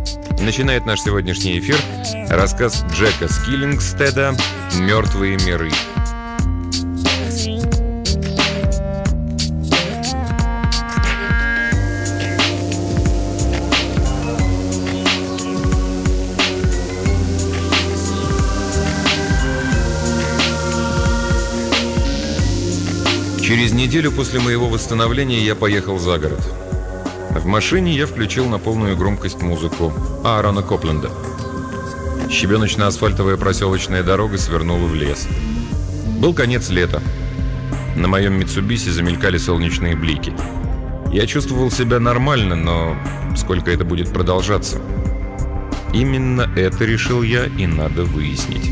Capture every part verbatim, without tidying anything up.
Начинает наш сегодняшний эфир рассказ Джека Скиллингстеда «Мертвые миры». Через неделю после моего восстановления я поехал за город. В машине я включил на полную громкость музыку Аарона Копленда. Щебеночно-асфальтовая проселочная дорога свернула в лес. Был конец лета. На моем Митсубиси замелькали солнечные блики. Я чувствовал себя нормально, но сколько это будет продолжаться? Именно это, решил я, и надо выяснить.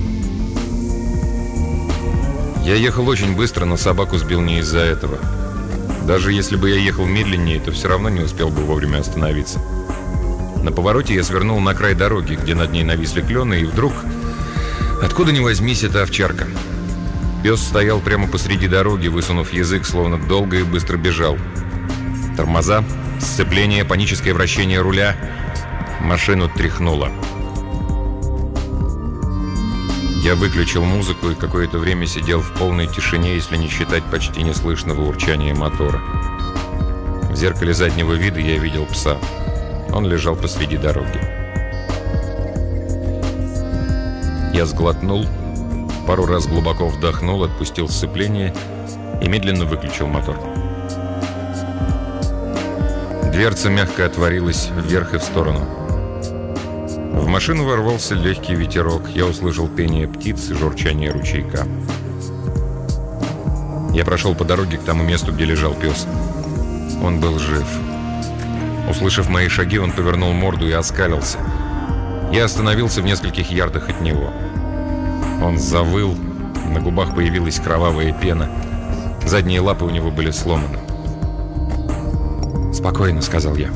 Я ехал очень быстро, но собаку сбил не из-за этого. Даже если бы я ехал медленнее, то все равно не успел бы вовремя остановиться. На повороте я свернул на край дороги, где над ней нависли клены, и вдруг, откуда ни возьмись, эта овчарка. Пес стоял прямо посреди дороги, высунув язык, словно долго и быстро бежал. Тормоза, сцепление, паническое вращение руля. Машину тряхнуло. Я выключил музыку и какое-то время сидел в полной тишине, если не считать почти неслышного урчания мотора. В зеркале заднего вида я видел пса. Он лежал посреди дороги. Я сглотнул, пару раз глубоко вдохнул, отпустил сцепление и медленно выключил мотор. Дверца мягко отворилась вверх и в сторону. В машину ворвался легкий ветерок. Я услышал пение птиц и журчание ручейка. Я прошел по дороге к тому месту, где лежал пес. Он был жив. Услышав мои шаги, он повернул морду и оскалился. Я остановился в нескольких ярдах от него. Он завыл. На губах появилась кровавая пена. Задние лапы у него были сломаны. «Спокойно», — сказал я.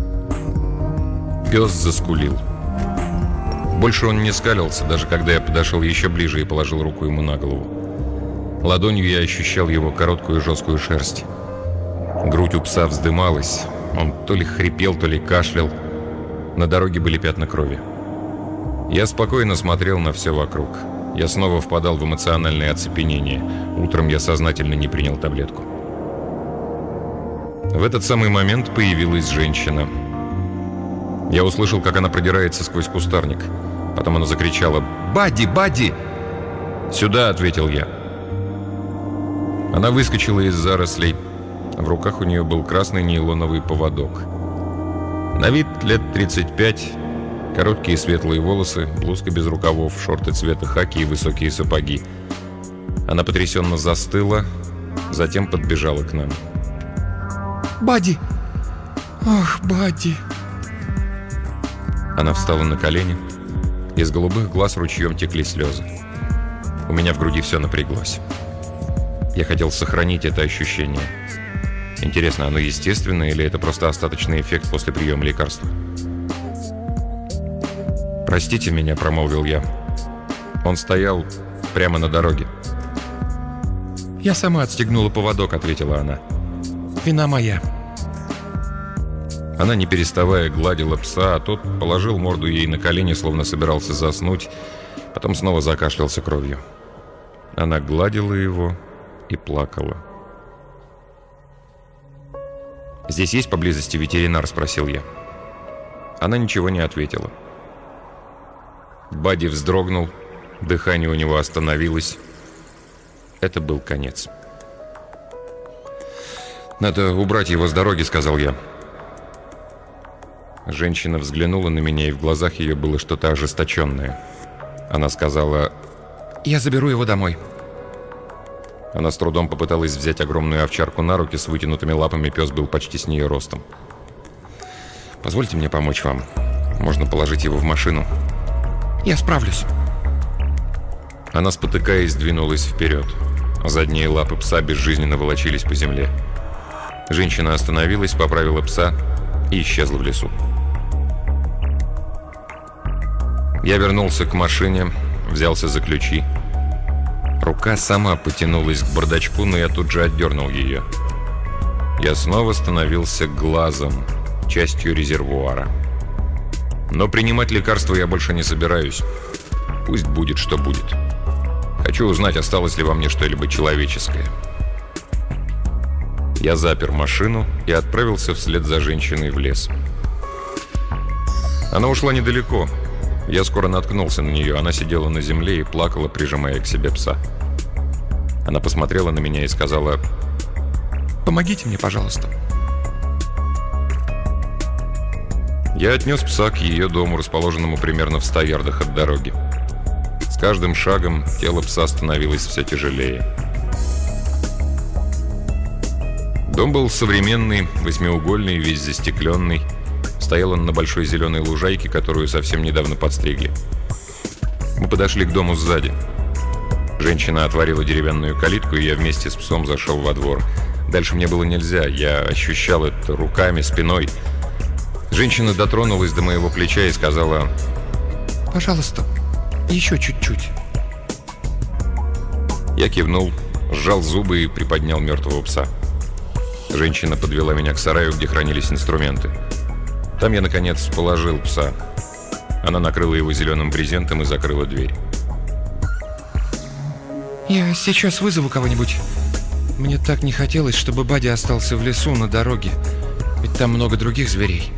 Пес заскулил. Больше он не скалился, даже когда я подошел еще ближе и положил руку ему на голову. Ладонью я ощущал его короткую жесткую шерсть. Грудь у пса вздымалась. Он то ли хрипел, то ли кашлял. На дороге были пятна крови. Я спокойно смотрел на все вокруг. Я снова впадал в эмоциональное оцепенение. Утром я сознательно не принял таблетку. В этот самый момент появилась женщина. Я услышал, как она продирается сквозь кустарник. Потом она закричала: «Бадди! Бадди!» «Сюда!» — ответил я. Она выскочила из зарослей. В руках у нее был красный нейлоновый поводок. На вид лет тридцать пять. Короткие светлые волосы, блузка без рукавов, шорты цвета хаки и высокие сапоги. Она потрясенно застыла, затем подбежала к нам. «Бадди! Ох, Бадди!» Она встала на колени. Из голубых глаз ручьем текли слезы. У меня в груди все напряглось. Я хотел сохранить это ощущение. Интересно, оно естественное или это просто остаточный эффект после приема лекарства? «Простите меня», — промолвил я. Он стоял прямо на дороге. «Я сама отстегнула поводок», — ответила она. «Вина моя». Она, не переставая, гладила пса, а тот положил морду ей на колени, словно собирался заснуть, потом снова закашлялся кровью. Она гладила его и плакала. «Здесь есть поблизости ветеринар?» — спросил я. Она ничего не ответила. Бадди вздрогнул, дыхание у него остановилось. Это был конец. «Надо убрать его с дороги», — сказал я. Женщина взглянула на меня, и в глазах ее было что-то ожесточенное. Она сказала: «Я заберу его домой». Она с трудом попыталась взять огромную овчарку на руки, с вытянутыми лапами пес был почти с нее ростом. «Позвольте мне помочь вам. Можно положить его в машину». «Я справлюсь». Она, спотыкаясь, двинулась вперед. Задние лапы пса безжизненно волочились по земле. Женщина остановилась, поправила пса и исчезла в лесу. Я вернулся к машине, взялся за ключи. Рука сама потянулась к бардачку, но я тут же отдернул ее. Я снова становился глазом, частью резервуара. Но принимать лекарства я больше не собираюсь. Пусть будет, что будет. Хочу узнать, осталось ли во мне что-либо человеческое. Я запер машину и отправился вслед за женщиной в лес. Она ушла недалеко. Я скоро наткнулся на нее. Она сидела на земле и плакала, прижимая к себе пса. Она посмотрела на меня и сказала: «Помогите мне, пожалуйста». Я отнес пса к ее дому, расположенному примерно в ста ярдах от дороги. С каждым шагом тело пса становилось все тяжелее. Дом был современный, восьмиугольный, весь застекленный. Стоял он на большой зеленой лужайке, которую совсем недавно подстригли. Мы подошли к дому сзади. Женщина отворила деревянную калитку, и я вместе с псом зашел во двор. Дальше мне было нельзя, я ощущал это руками, спиной. Женщина дотронулась до моего плеча и сказала: «Пожалуйста, еще чуть-чуть». Я кивнул, сжал зубы и приподнял мертвого пса. Женщина подвела меня к сараю, где хранились инструменты. Там я, наконец, положил пса. Она накрыла его зеленым брезентом и закрыла дверь. «Я сейчас вызову кого-нибудь. Мне так не хотелось, чтобы Бадди остался в лесу на дороге. Ведь там много других зверей».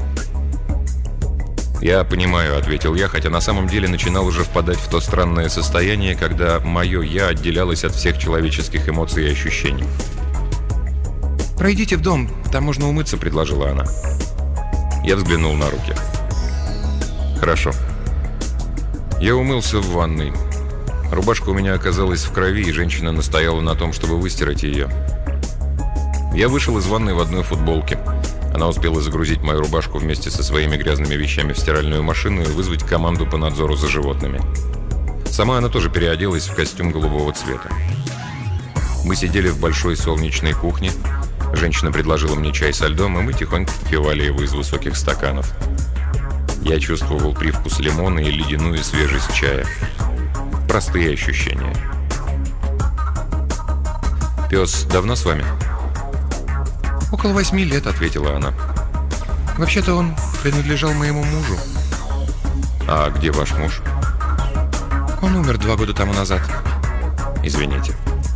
«Я понимаю», — ответил я, хотя на самом деле начинал уже впадать в то странное состояние, когда мое «я» отделялось от всех человеческих эмоций и ощущений. «Пройдите в дом, там можно умыться», — предложила она. Я взглянул на руки. «Хорошо». Я умылся в ванной. Рубашка у меня оказалась в крови, и женщина настояла на том, чтобы выстирать ее. Я вышел из ванной в одной футболке. Она успела загрузить мою рубашку вместе со своими грязными вещами в стиральную машину и вызвать команду по надзору за животными. Сама она тоже переоделась в костюм голубого цвета. Мы сидели в большой солнечной кухне. Женщина предложила мне чай со льдом, и мы тихонько попивали его из высоких стаканов. Я чувствовал привкус лимона и ледяную свежесть чая. Простые ощущения. «Пес давно с вами?» «Около восьми лет», — ответила она. «Вообще-то он принадлежал моему мужу». «А где ваш муж?» «Он умер два года тому назад». «Извините».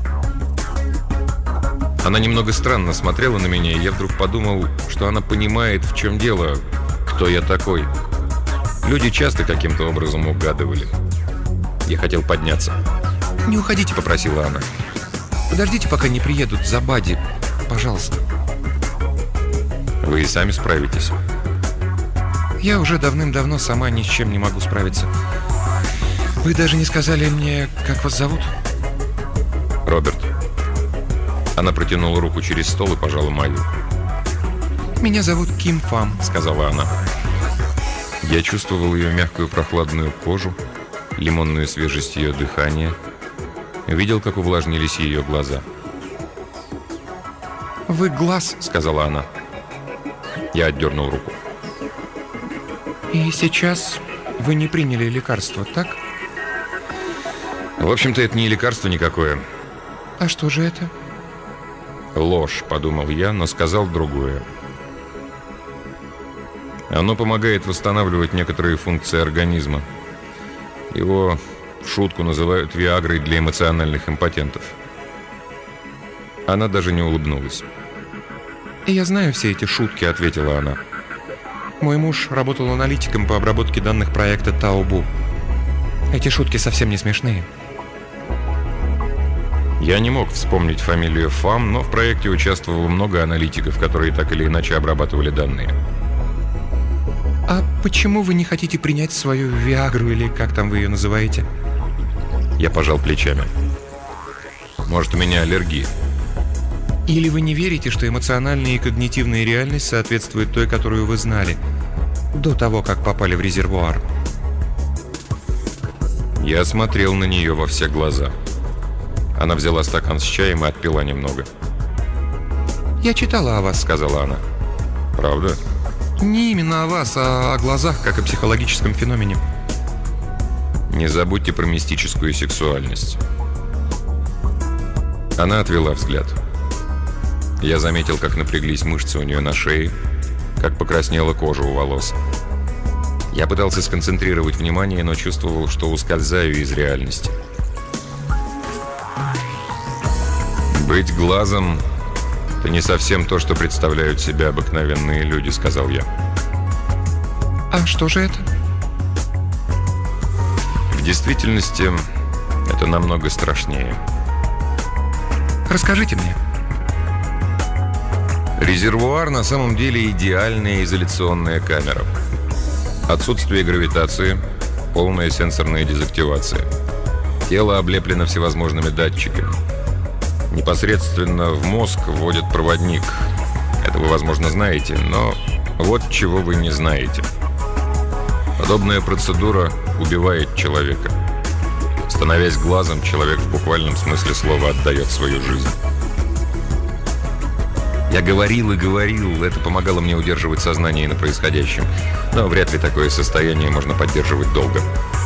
Она немного странно смотрела на меня, и я вдруг подумал, что она понимает, в чем дело, кто я такой. Люди часто каким-то образом угадывали. Я хотел подняться. «Не уходите», — попросила она. «Подождите, пока не приедут за Бадди. Пожалуйста». «Вы и сами справитесь». «Я уже давным-давно сама ни с чем не могу справиться. Вы даже не сказали мне, как вас зовут?» «Роберт». Она протянула руку через стол и пожала мою. «Меня зовут Ким Фам», — сказала она. Я чувствовал ее мягкую прохладную кожу, лимонную свежесть ее дыхания. Видел, как увлажнились ее глаза. «Вы Глаз», — сказала она. Я отдернул руку. «И сейчас вы не приняли лекарство, так?» В общем-то, это не лекарство никакое. «А что же это?» «Ложь», — подумал я, но сказал другое. Оно помогает восстанавливать некоторые функции организма. Его в шутку называют виагрой для эмоциональных импотентов. Она даже не улыбнулась. «Я знаю все эти шутки», — ответила она. «Мой муж работал аналитиком по обработке данных проекта Таобу. Эти шутки совсем не смешные». Я не мог вспомнить фамилию Фам, но в проекте участвовало много аналитиков, которые так или иначе обрабатывали данные. «А почему вы не хотите принять свою виагру, или как там вы ее называете?» Я пожал плечами. «Может, у меня аллергия?» «Или вы не верите, что эмоциональная и когнитивная реальность соответствует той, которую вы знали, до того, как попали в резервуар?» Я смотрел на нее во все глаза. Она взяла стакан с чаем и отпила немного. «Я читала о вас», — сказала она. «Правда?» «Не именно о вас, а о глазах, как о психологическом феномене». «Не забудьте про мистическую сексуальность». Она отвела взгляд. Я заметил, как напряглись мышцы у нее на шее, как покраснела кожа у волос. Я пытался сконцентрировать внимание, но чувствовал, что ускользаю из реальности. «Быть глазом — это не совсем то, что представляют себя обыкновенные люди», — сказал я. А что же это? В действительности, это намного страшнее. Расскажите мне. Резервуар на самом деле идеальная изоляционная камера. Отсутствие гравитации, полная сенсорная дезактивация. Тело облеплено всевозможными датчиками. Непосредственно в мозг вводят проводник. Это вы, возможно, знаете, но вот чего вы не знаете. Подобная процедура убивает человека. Становясь глазом, человек в буквальном смысле слова отдает свою жизнь. Я говорил и говорил, это помогало мне удерживать сознание на происходящем. Но вряд ли такое состояние можно поддерживать долго.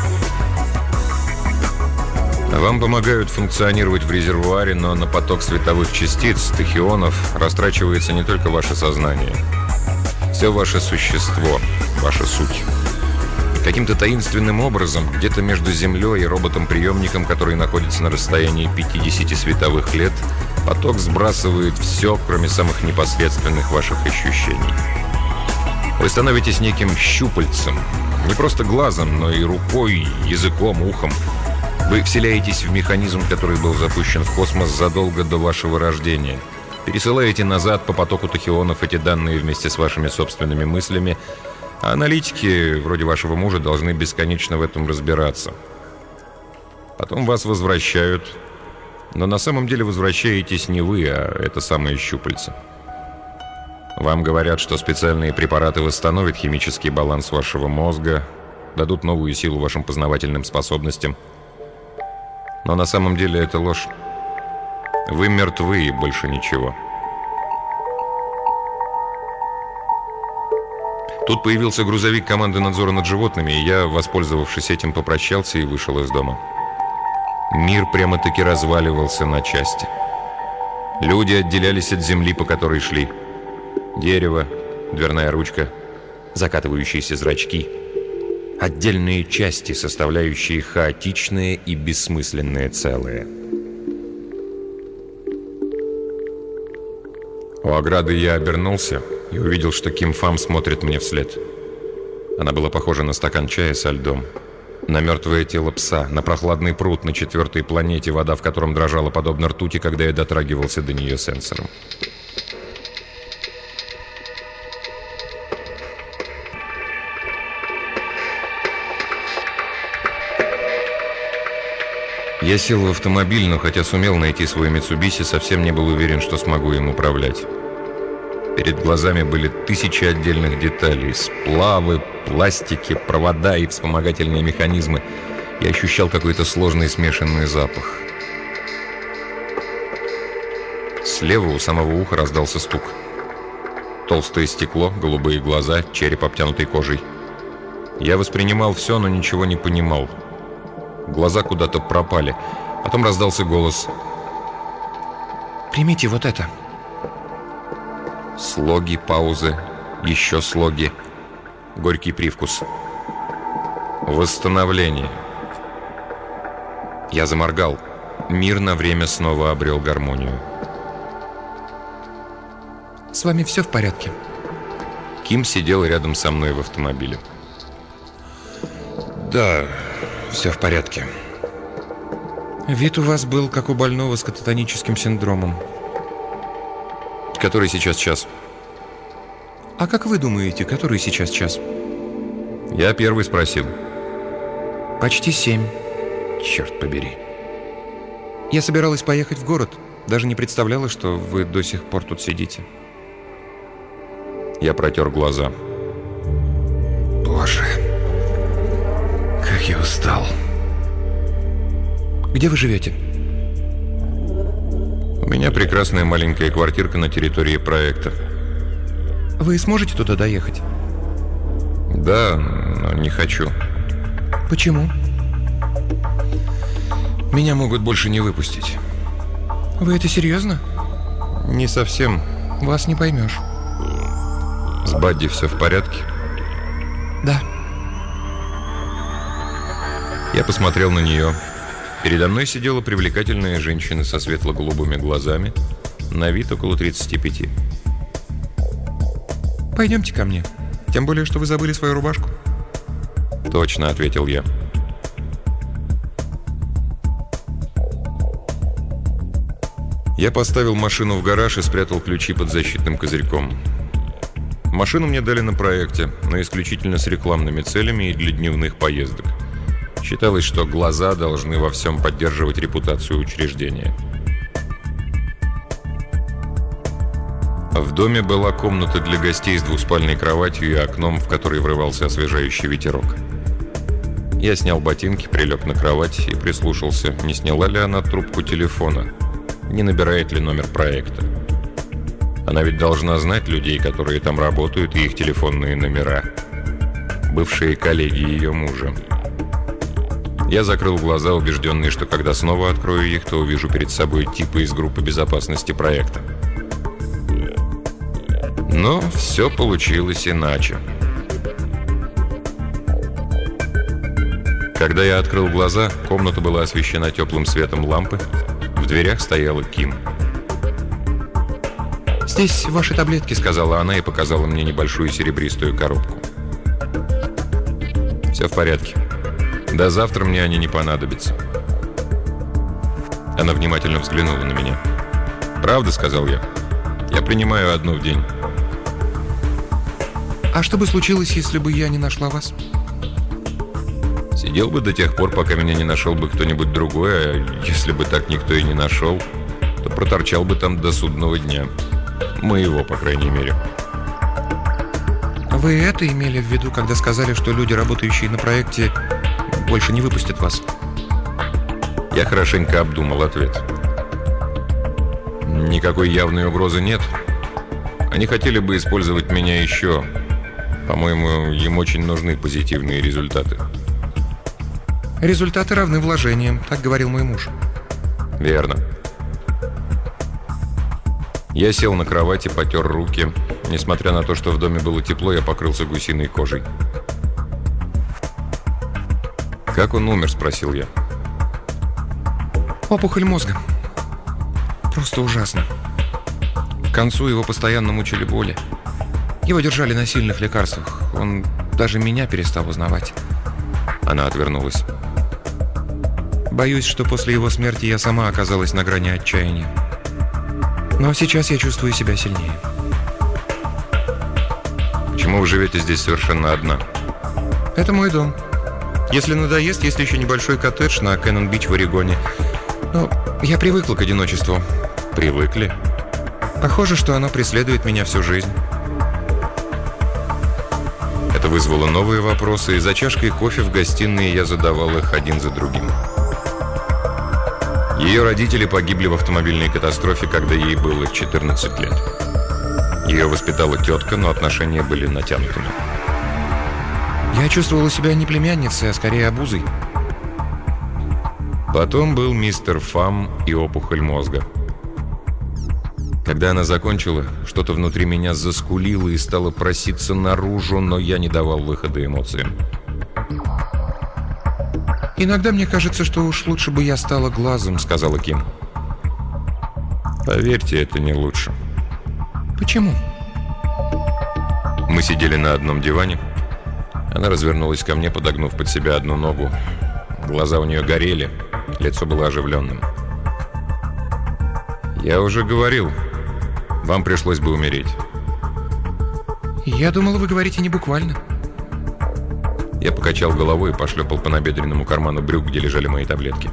Вам помогают функционировать в резервуаре, но на поток световых частиц, тахионов, растрачивается не только ваше сознание. Все ваше существо, ваша суть. Каким-то таинственным образом, где-то между Землей и роботом-приемником, который находится на расстоянии пятидесяти световых лет, поток сбрасывает все, кроме самых непосредственных ваших ощущений. Вы становитесь неким щупальцем, не просто глазом, но и рукой, языком, ухом. Вы вселяетесь в механизм, который был запущен в космос задолго до вашего рождения. Пересылаете назад по потоку тахионов эти данные вместе с вашими собственными мыслями, а аналитики, вроде вашего мужа, должны бесконечно в этом разбираться. Потом вас возвращают, но на самом деле возвращаетесь не вы, а это самое щупальце. Вам говорят, что специальные препараты восстановят химический баланс вашего мозга, дадут новую силу вашим познавательным способностям. Но на самом деле это ложь. Вы мертвы и больше ничего. Тут появился грузовик команды надзора над животными, и я, воспользовавшись этим, попрощался и вышел из дома. Мир прямо-таки разваливался на части. Люди отделялись от земли, по которой шли. Дерево, дверная ручка, закатывающиеся зрачки. Отдельные части, составляющие хаотичное и бессмысленное целое. У ограды я обернулся и увидел, что Ким Фам смотрит мне вслед. Она была похожа на стакан чая со льдом, на мертвое тело пса, на прохладный пруд на четвертой планете, вода в котором дрожала подобно ртути, когда я дотрагивался до нее сенсором. Я сел в автомобиль, но хотя сумел найти свой Митсубиси, совсем не был уверен, что смогу им управлять. Перед глазами были тысячи отдельных деталей: сплавы, пластики, провода и вспомогательные механизмы. Я ощущал какой-то сложный смешанный запах. Слева у самого уха раздался стук. Толстое стекло, голубые глаза, череп, обтянутый кожей. Я воспринимал все, но ничего не понимал. Глаза куда-то пропали. Потом раздался голос: «Примите вот это». Слоги, паузы, еще слоги, горький привкус. Восстановление. Я заморгал. Мир на время снова обрел гармонию. «С вами все в порядке?» Ким сидел рядом со мной в автомобиле. «Да, все в порядке». «Вид у вас был, как у больного с кататоническим синдромом». «Который сейчас час?» «А как вы думаете, который сейчас час?» Я первый спросил. «Почти семь». «Черт побери». «Я собиралась поехать в город. Даже не представляла, что вы до сих пор тут сидите». Я протер глаза. «Боже, как я устал». «Где вы живете?» «У меня прекрасная маленькая квартирка на территории проекта». «Вы сможете туда доехать?» «Да, но не хочу». «Почему?» «Меня могут больше не выпустить». «Вы это серьезно?» «Не совсем». «Вас не поймешь». «С Бадди все в порядке?» «Да». Я посмотрел на нее. Передо мной сидела привлекательная женщина со светло-голубыми глазами, на вид около тридцати пяти. «Пойдемте ко мне. Тем более, что вы забыли свою рубашку». «Точно», — ответил я. Я поставил машину в гараж и спрятал ключи под защитным козырьком. Машину мне дали на проекте, но исключительно с рекламными целями и для дневных поездок. Считалось, что глаза должны во всем поддерживать репутацию учреждения. В доме была комната для гостей с двуспальной кроватью и окном, в который врывался освежающий ветерок. Я снял ботинки, прилег на кровать и прислушался, не сняла ли она трубку телефона, не набирает ли номер проекта. Она ведь должна знать людей, которые там работают, и их телефонные номера. Бывшие коллеги ее мужа. Я закрыл глаза, убежденный, что когда снова открою их, то увижу перед собой типа из группы безопасности проекта. Но все получилось иначе. Когда я открыл глаза, комната была освещена теплым светом лампы. В дверях стояла Ким. «Здесь ваши таблетки», — сказала она и показала мне небольшую серебристую коробку. «Все в порядке. До завтра мне они не понадобятся». Она внимательно взглянула на меня. «Правда?» — сказал я. «Я принимаю одну в день». «А что бы случилось, если бы я не нашла вас?» «Сидел бы до тех пор, пока меня не нашел бы кто-нибудь другой, а если бы так никто и не нашел, то проторчал бы там до судного дня. Моего, по крайней мере». «Вы это имели в виду, когда сказали, что люди, работающие на проекте, больше не выпустят вас?» Я хорошенько обдумал ответ. «Никакой явной угрозы нет. Они хотели бы использовать меня еще. По-моему, им очень нужны позитивные результаты». «Результаты равны вложениям», — так говорил мой муж. «Верно». Я сел на кровати, потер руки. Несмотря на то, что в доме было тепло, я покрылся гусиной кожей. «Как он умер?» — спросил я. «Опухоль мозга. Просто ужасно. К концу его постоянно мучили боли. Его держали на сильных лекарствах. Он даже меня перестал узнавать». Она отвернулась. «Боюсь, что после его смерти я сама оказалась на грани отчаяния. Но сейчас я чувствую себя сильнее». «Почему вы живете здесь совершенно одна?» «Это мой дом. Если надоест, есть еще небольшой коттедж на Кэннон-Бич в Орегоне. Но я привыкла к одиночеству». «Привыкли?» «Похоже, что оно преследует меня всю жизнь». Это вызвало новые вопросы, и за чашкой кофе в гостиной я задавал их один за другим. Ее родители погибли в автомобильной катастрофе, когда ей было четырнадцать лет. Ее воспитала тетка, но отношения были натянутыми. Я чувствовала себя не племянницей, а скорее обузой. Потом был мистер Фам и опухоль мозга. Когда она закончила, что-то внутри меня заскулило и стало проситься наружу, но я не давал выхода эмоциям. «Иногда мне кажется, что уж лучше бы я стала глазом», — сказала Ким. «Поверьте, это не лучше». «Почему?» Мы сидели на одном диване. Она развернулась ко мне, подогнув под себя одну ногу. Глаза у нее горели, лицо было оживленным. «Я уже говорил, вам пришлось бы умереть». «Я думала, вы говорите не буквально». Я покачал головой и пошлепал по набедренному карману брюк, где лежали мои таблетки.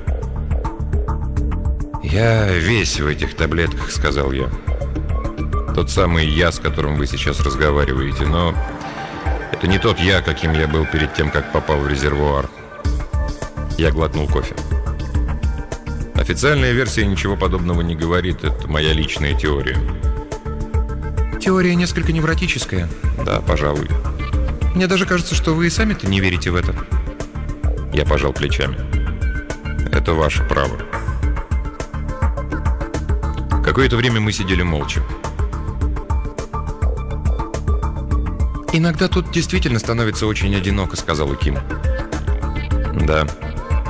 «Я весь в этих таблетках», — сказал я. «Тот самый я, с которым вы сейчас разговариваете, но это не тот я, каким я был перед тем, как попал в резервуар». Я глотнул кофе. Официальная версия ничего подобного не говорит, это моя личная теория. «Теория несколько невротическая». «Да, пожалуй». «Мне даже кажется, что вы и сами-то не верите в это». Я пожал плечами. «Это ваше право». Какое-то время мы сидели молча. «Иногда тут действительно становится очень одиноко», — сказала Ким. «Да,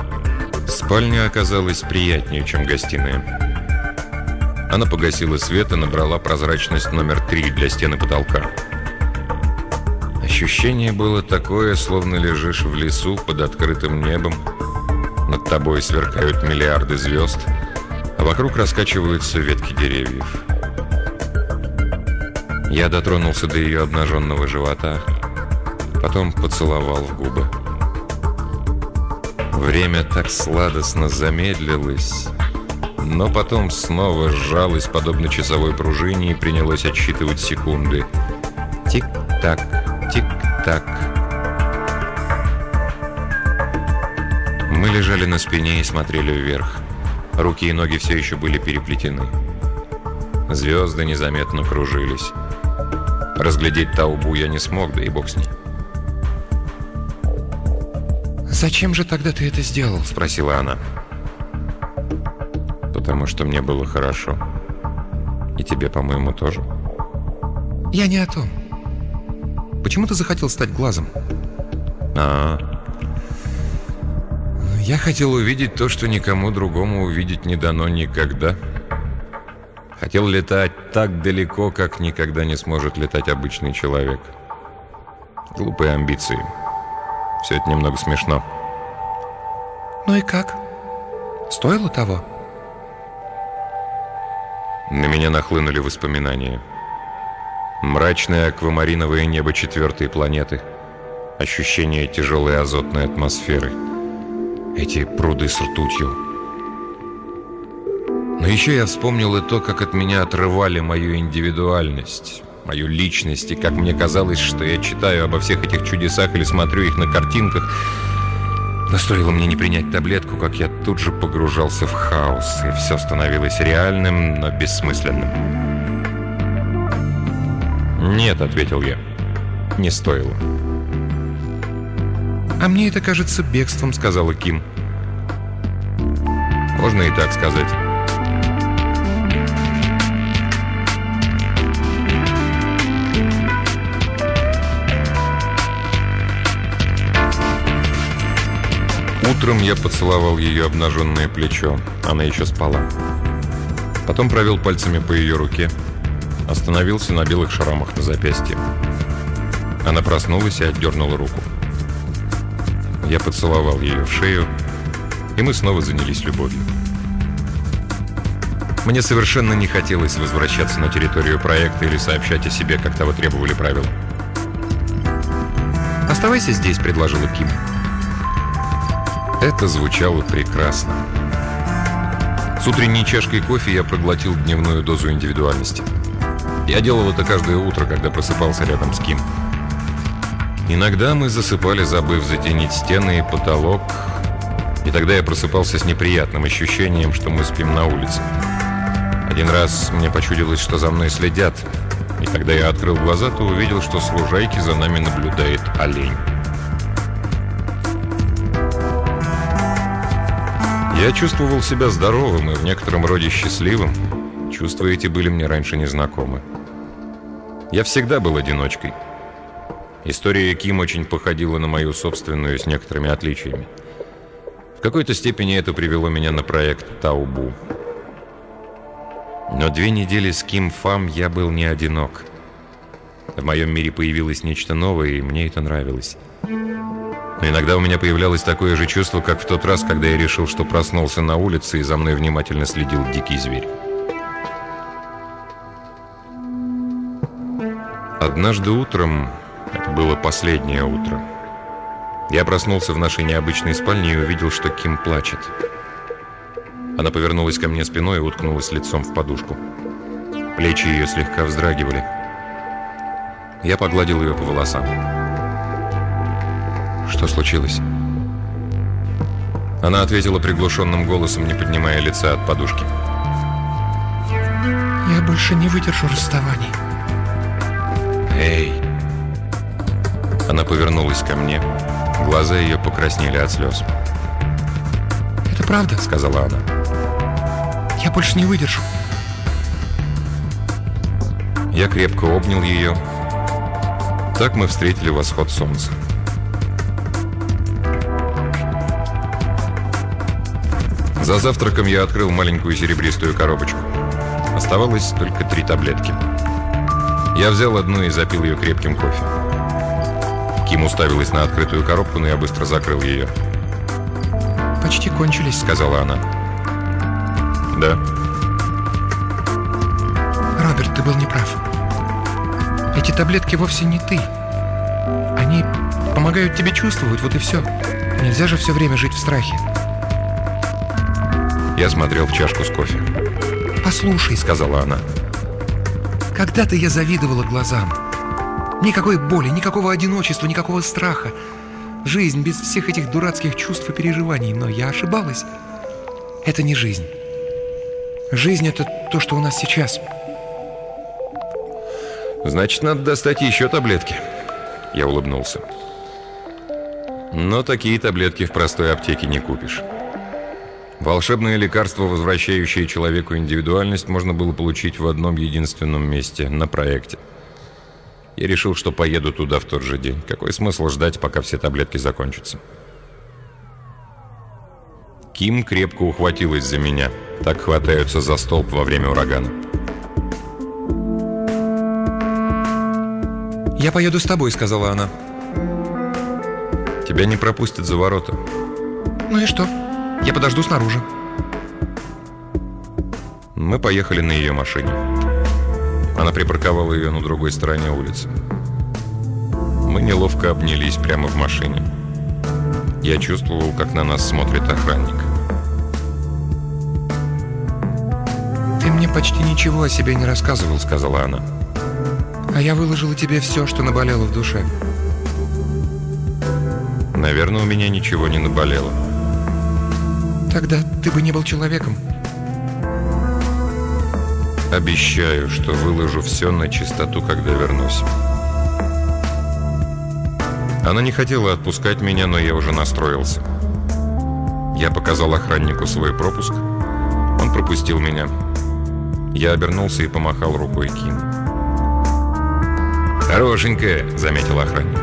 Спальня оказалась приятнее, чем гостиная. Она погасила свет и набрала прозрачность номер три для стены потолка. Ощущение было такое, словно лежишь в лесу под открытым небом. Над тобой сверкают миллиарды звезд, а вокруг раскачиваются ветки деревьев. Я дотронулся до ее обнаженного живота, потом поцеловал в губы. Время так сладостно замедлилось, но потом снова сжалось, подобно часовой пружине, и принялось отсчитывать секунды. Тик-так, тик-так. Мы лежали на спине и смотрели вверх. Руки и ноги все еще были переплетены. Звезды незаметно кружились. Разглядеть Таубу я не смог, да и бог с ней. «Зачем же тогда ты это сделал?» – спросила она. «Потому что мне было хорошо. И тебе, по-моему, тоже». «Я не о том. Почему ты захотел стать глазом?» А, я хотел увидеть то, что никому другому увидеть не дано никогда. Хотел летать так далеко, как никогда не сможет летать обычный человек. Глупые амбиции. Все это немного смешно. Ну и как? Стоило того? На меня нахлынули воспоминания. Мрачное аквамариновое небо четвертой планеты. Ощущение тяжелой азотной атмосферы. Эти пруды с ртутью. Но еще я вспомнил и то, как от меня отрывали мою индивидуальность, мою личность, и как мне казалось, что я читаю обо всех этих чудесах или смотрю их на картинках. Но стоило мне не принять таблетку, как я тут же погружался в хаос, и все становилось реальным, но бессмысленным. «Нет», — ответил я, — «не стоило». «А мне это кажется бегством», — сказала Ким. «Можно и так сказать». Утром я поцеловал ее обнаженное плечо. Она еще спала. Потом провел пальцами по ее руке. Остановился на белых шрамах на запястье. Она проснулась и отдернула руку. Я поцеловал ее в шею, и мы снова занялись любовью. Мне совершенно не хотелось возвращаться на территорию проекта или сообщать о себе, как того требовали правила. «Оставайся здесь», — предложила Ким. Это звучало прекрасно. С утренней чашкой кофе я проглотил дневную дозу индивидуальности. Я делал это каждое утро, когда просыпался рядом с Ким. Иногда мы засыпали, забыв затенить стены и потолок, и тогда я просыпался с неприятным ощущением, что мы спим на улице. Один раз мне почудилось, что за мной следят, и когда я открыл глаза, то увидел, что с лужайки за нами наблюдает олень. Я чувствовал себя здоровым и в некотором роде счастливым. Чувства эти были мне раньше незнакомы. Я всегда был одиночкой. История Ким очень походила на мою собственную с некоторыми отличиями. В какой-то степени это привело меня на проект Таубу. Но две недели с Ким Фам я был не одинок. В моем мире появилось нечто новое, и мне это нравилось. Но иногда у меня появлялось такое же чувство, как в тот раз, когда я решил, что проснулся на улице, и за мной внимательно следил дикий зверь. Однажды утром, это было последнее утро, я проснулся в нашей необычной спальне и увидел, что Ким плачет. Она повернулась ко мне спиной и уткнулась лицом в подушку. Плечи ее слегка вздрагивали. Я погладил ее по волосам. «Что случилось?» Она ответила приглушенным голосом, не поднимая лица от подушки. «Я больше не выдержу расставаний». «Эй!» Она повернулась ко мне. Глаза ее покраснели от слез. «Это правда?» — сказала она. «Я больше не выдержу». Я крепко обнял ее. Так мы встретили восход солнца. За завтраком я открыл маленькую серебристую коробочку. Оставалось только три таблетки. Я взял одну и запил ее крепким кофе. Ким уставилась на открытую коробку, но я быстро закрыл ее. «Почти кончились», — сказала она. «Да». «Роберт, ты был неправ. Эти таблетки вовсе не ты. Они помогают тебе чувствовать, вот и все. Нельзя же все время жить в страхе». Я смотрел в чашку с кофе. «Послушай», — сказала она. «Когда-то я завидовала глазам. Никакой боли, никакого одиночества, никакого страха. Жизнь без всех этих дурацких чувств и переживаний. Но я ошибалась. Это не жизнь. Жизнь — это то, что у нас сейчас». «Значит, надо достать еще таблетки». Я улыбнулся. «Но такие таблетки в простой аптеке не купишь. Волшебное лекарство, возвращающее человеку индивидуальность, можно было получить в одном единственном месте – на проекте. Я решил, что поеду туда в тот же день. Какой смысл ждать, пока все таблетки закончатся?» Ким крепко ухватилась за меня. Так хватаются за столб во время урагана. «Я поеду с тобой», — сказала она. «Тебя не пропустят за ворота». «Ну и что? Я подожду снаружи». Мы поехали на ее машине. Она припарковала ее на другой стороне улицы. Мы неловко обнялись прямо в машине. Я чувствовал, как на нас смотрит охранник. «Ты мне почти ничего о себе не рассказывал», — сказала она. «А я выложила тебе все, что наболело в душе». «Наверное, у меня ничего не наболело». «Тогда ты бы не был человеком». «Обещаю, что выложу все на чистоту, когда вернусь». Она не хотела отпускать меня, но я уже настроился. Я показал охраннику свой пропуск. Он пропустил меня. Я обернулся и помахал рукой Ким. «Хорошенькая», — заметил охранник.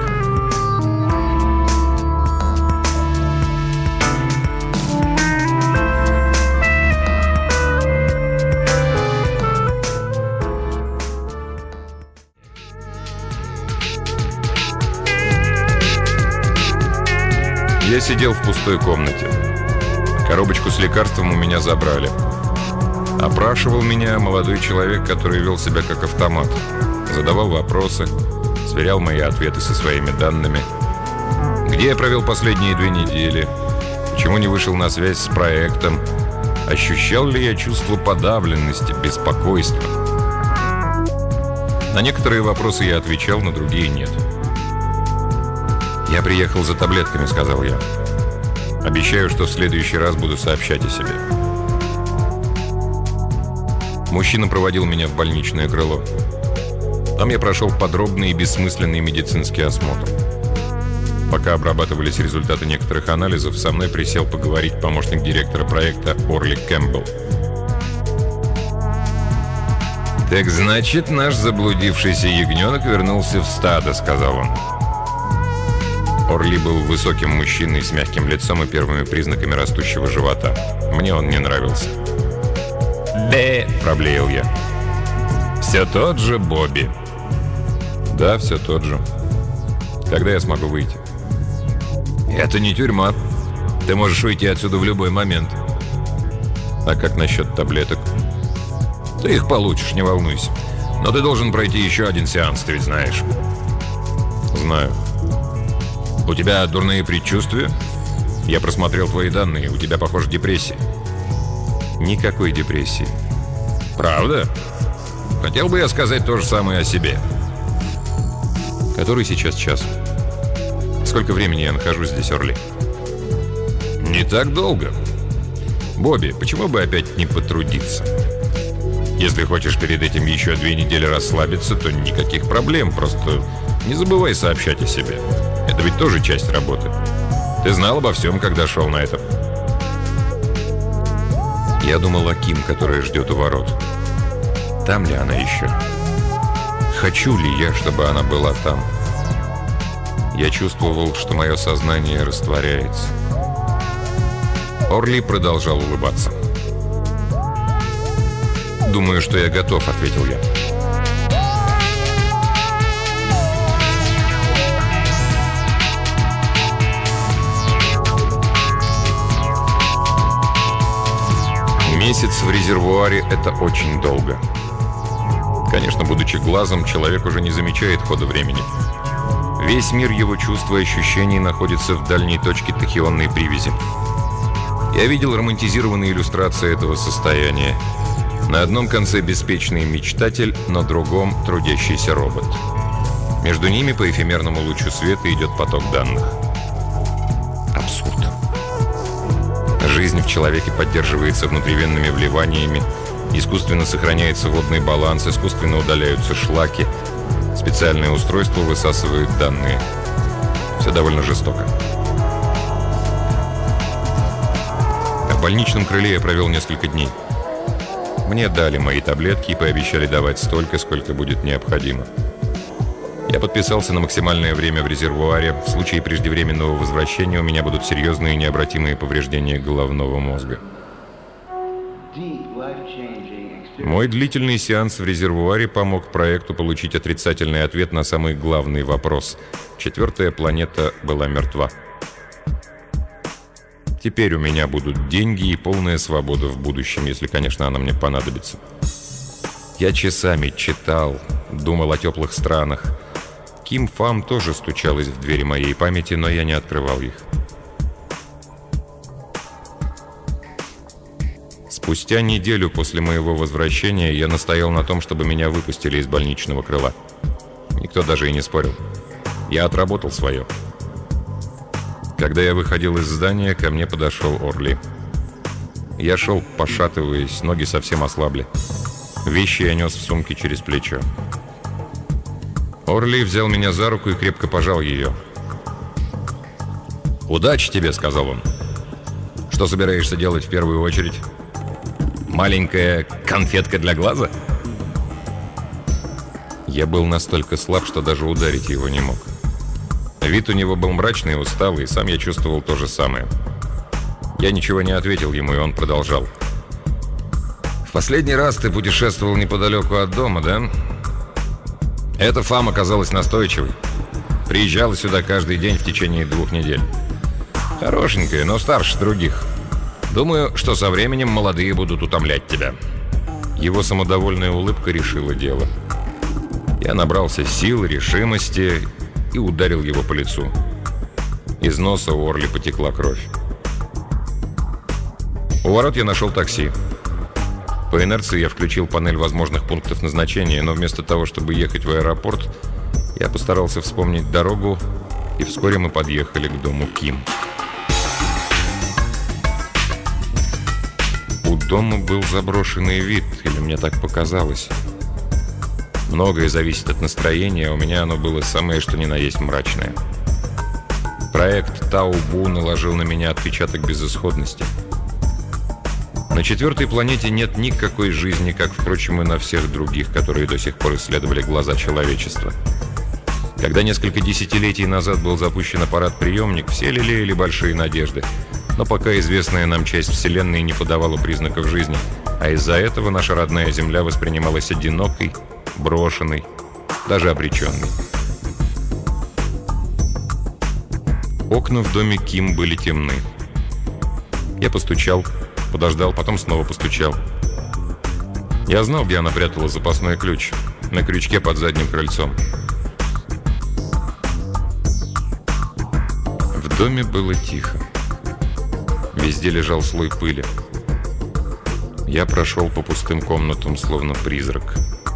Я сидел в пустой комнате. Коробочку с лекарством у меня забрали. Опрашивал меня молодой человек, который вел себя как автомат. Задавал вопросы, сверял мои ответы со своими данными. Где я провел последние две недели? Почему не вышел на связь с проектом? Ощущал ли я чувство подавленности, беспокойства? На некоторые вопросы я отвечал, на другие нет. «Я приехал за таблетками», — сказал я. «Обещаю, что в следующий раз буду сообщать о себе». Мужчина проводил меня в больничное крыло. Там я прошел подробный и бессмысленный медицинский осмотр. Пока обрабатывались результаты некоторых анализов, со мной присел поговорить помощник директора проекта Орли Кэмпбелл. «Так значит, наш заблудившийся ягненок вернулся в стадо», — сказал он. Орли был высоким мужчиной с мягким лицом и первыми признаками растущего живота. Мне он не нравился. «Да», — проблеял я. «Все тот же Бобби». «Да, все тот же. Когда я смогу выйти?» «Это не тюрьма. Ты можешь уйти отсюда в любой момент». «А как насчет таблеток?» «Ты их получишь, не волнуйся. Но ты должен пройти еще один сеанс, ты ведь знаешь». «Знаю». «У тебя дурные предчувствия? Я просмотрел твои данные. У тебя, похоже, депрессия». «Никакой депрессии». «Правда? Хотел бы я сказать то же самое о себе». «Который сейчас час? Сколько времени я нахожусь здесь, Орли?» «Не так долго. Бобби, почему бы опять не потрудиться? Если хочешь перед этим еще две недели расслабиться, то никаких проблем. Просто не забывай сообщать о себе. Это ведь тоже часть работы. Ты знал обо всем, когда шел на это». Я думал о Ким, которая ждет у ворот. Там ли она еще? Хочу ли я, чтобы она была там? Я чувствовал, что мое сознание растворяется. Орли продолжал улыбаться. «Думаю, что я готов», — ответил я. Месяц в резервуаре — это очень долго. Конечно, будучи глазом, человек уже не замечает хода времени. Весь мир его чувств и ощущений находится в дальней точке тахионной привязи. Я видел романтизированные иллюстрации этого состояния. На одном конце беспечный мечтатель, на другом — трудящийся робот. Между ними по эфемерному лучу света идет поток данных. Абсурд. Жизнь в человеке поддерживается внутривенными вливаниями, искусственно сохраняется водный баланс, искусственно удаляются шлаки, специальные устройства высасывают данные. Все довольно жестоко. В больничном крыле я провел несколько дней. Мне дали мои таблетки и пообещали давать столько, сколько будет необходимо. Я подписался на максимальное время в резервуаре. В случае преждевременного возвращения у меня будут серьезные и необратимые повреждения головного мозга. Мой длительный сеанс в резервуаре помог проекту получить отрицательный ответ на самый главный вопрос. Четвертая планета была мертва. Теперь у меня будут деньги и полная свобода в будущем, если, конечно, она мне понадобится. Я часами читал, думал о теплых странах. Ким Фам тоже стучалась в двери моей памяти, но я не открывал их. Спустя неделю после моего возвращения я настоял на том, чтобы меня выпустили из больничного крыла. Никто даже и не спорил. Я отработал свое. Когда я выходил из здания, ко мне подошел Орли. Я шел, пошатываясь, ноги совсем ослабли. Вещи я нес в сумке через плечо. Орли взял меня за руку и крепко пожал ее. «Удачи тебе», — сказал он. «Что собираешься делать в первую очередь? Маленькая конфетка для глаза?» Я был настолько слаб, что даже ударить его не мог. Вид у него был мрачный и усталый, и сам я чувствовал то же самое. Я ничего не ответил ему, и он продолжал. «В последний раз ты путешествовал неподалеку от дома, да? Эта Фам оказалась настойчивой. Приезжала сюда каждый день в течение двух недель. Хорошенькая, но старше других. Думаю, что со временем молодые будут утомлять тебя». Его самодовольная улыбка решила дело. Я набрался сил, решимости и ударил его по лицу. Из носа у Орли потекла кровь. У ворот я нашел такси. По инерции я включил панель возможных пунктов назначения, но вместо того, чтобы ехать в аэропорт, я постарался вспомнить дорогу, и вскоре мы подъехали к дому Ким. У дома был заброшенный вид, или мне так показалось. Многое зависит от настроения, а у меня оно было самое что ни на есть мрачное. Проект Тау-Бу наложил на меня отпечаток безысходности. На четвертой планете нет никакой жизни, как, впрочем, и на всех других, которые до сих пор исследовали глаза человечества. Когда несколько десятилетий назад был запущен аппарат-приемник, все лелеяли большие надежды. Но пока известная нам часть Вселенной не подавала признаков жизни, а из-за этого наша родная Земля воспринималась одинокой, брошенной, даже обреченной. Окна в доме Ким были темны. Я постучал, подождал, потом снова постучал. Я знал, где она прятала запасной ключ. На крючке под задним крыльцом. В доме было тихо. Везде лежал слой пыли. Я прошел по пустым комнатам, словно призрак.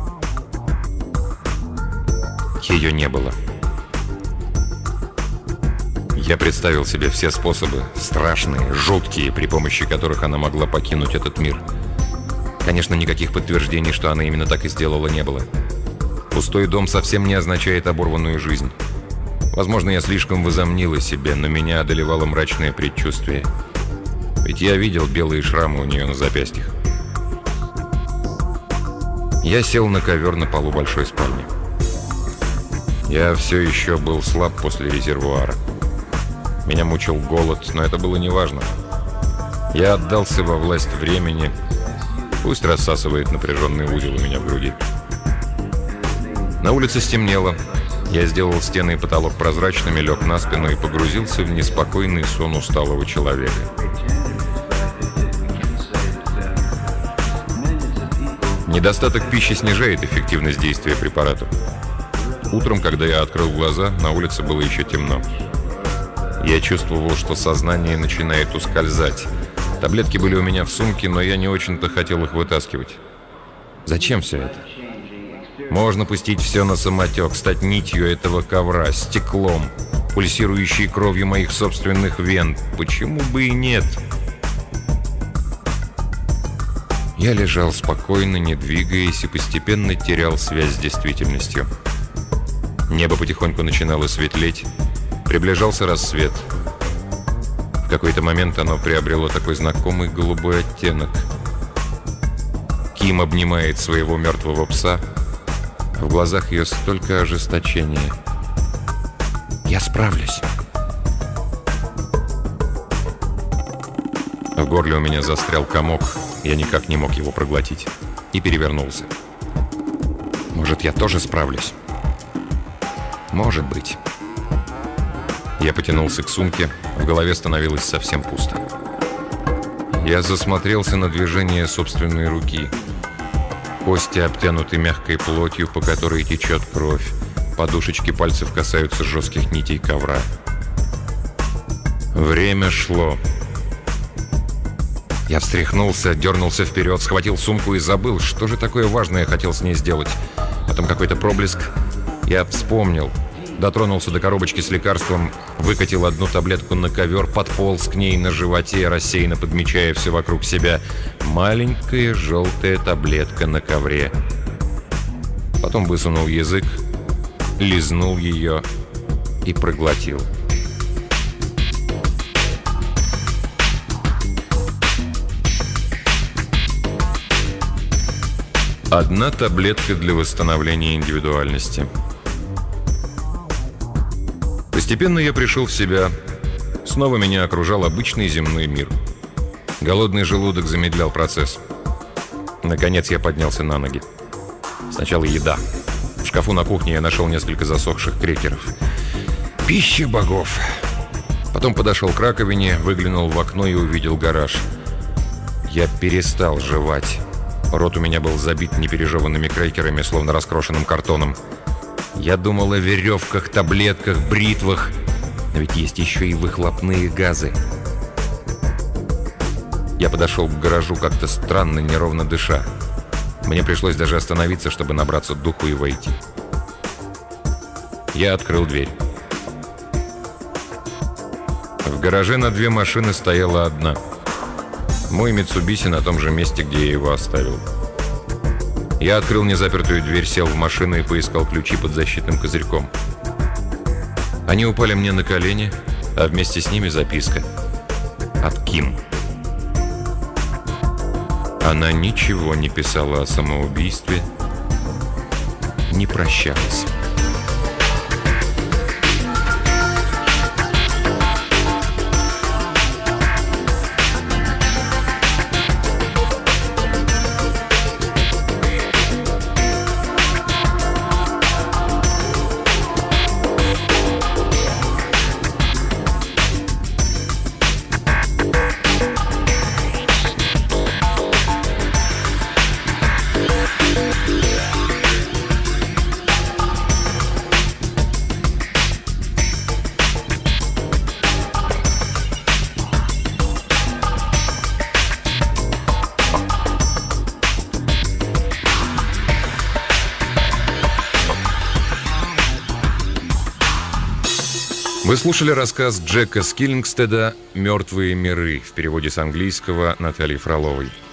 Ее не было. Я представил себе все способы, страшные, жуткие, при помощи которых она могла покинуть этот мир. Конечно, никаких подтверждений, что она именно так и сделала, не было. Пустой дом совсем не означает оборванную жизнь. Возможно, я слишком возомнил о себе, но меня одолевало мрачное предчувствие. Ведь я видел белые шрамы у нее на запястьях. Я сел на ковер на полу большой спальни. Я все еще был слаб после резервуара. Меня мучил голод, но это было неважно. Я отдался во власть времени. Пусть рассасывает напряженный узел у меня в груди. На улице стемнело. Я сделал стены и потолок прозрачными, лег на спину и погрузился в неспокойный сон усталого человека. Недостаток пищи снижает эффективность действия препарата. Утром, когда я открыл глаза, на улице было еще темно. Я чувствовал, что сознание начинает ускользать. Таблетки были у меня в сумке, но я не очень-то хотел их вытаскивать. Зачем все это? Можно пустить все на самотек, стать нитью этого ковра, стеклом, пульсирующей кровью моих собственных вен. Почему бы и нет? Я лежал спокойно, не двигаясь, и постепенно терял связь с действительностью. Небо потихоньку начинало светлеть. Приближался рассвет. В какой-то момент оно приобрело такой знакомый голубой оттенок. Ким обнимает своего мертвого пса. В глазах ее столько ожесточения. Я справлюсь. В горле у меня застрял комок. Я никак не мог его проглотить. И перевернулся. Может, я тоже справлюсь? Может быть. Я потянулся к сумке. В голове становилось совсем пусто. Я засмотрелся на движение собственной руки. Кости обтянуты мягкой плотью, по которой течет кровь. Подушечки пальцев касаются жестких нитей ковра. Время шло. Я встряхнулся, дернулся вперед, схватил сумку и забыл, что же такое важное я хотел с ней сделать. Потом какой-то проблеск. Я вспомнил. Дотронулся до коробочки с лекарством, выкатил одну таблетку на ковер, подполз к ней на животе, рассеянно подмечая все вокруг себя. Маленькая желтая таблетка на ковре. Потом высунул язык, лизнул ее и проглотил. Одна таблетка для восстановления индивидуальности. Постепенно я пришел в себя. Снова меня окружал обычный земной мир. Голодный желудок замедлял процесс. Наконец я поднялся на ноги. Сначала еда. В шкафу на кухне я нашел несколько засохших крекеров. Пища богов. Потом подошел к раковине, выглянул в окно и увидел гараж. Я перестал жевать. Рот у меня был забит непережеванными крекерами, словно раскрошенным картоном. Я думал о веревках, таблетках, бритвах. Но ведь есть еще и выхлопные газы. Я подошел к гаражу как-то странно, неровно дыша. Мне пришлось даже остановиться, чтобы набраться духу и войти. Я открыл дверь. В гараже на две машины стояла одна. Мой Митсубиси на том же месте, где я его оставил. Я открыл незапертую дверь, сел в машину и поискал ключи под защитным козырьком. Они упали мне на колени, а вместе с ними записка. От Ким. Она ничего не писала о самоубийстве, не прощалась. Вы слушали рассказ Джека Скиллингстеда «Мертвые миры» в переводе с английского Натальи Фроловой.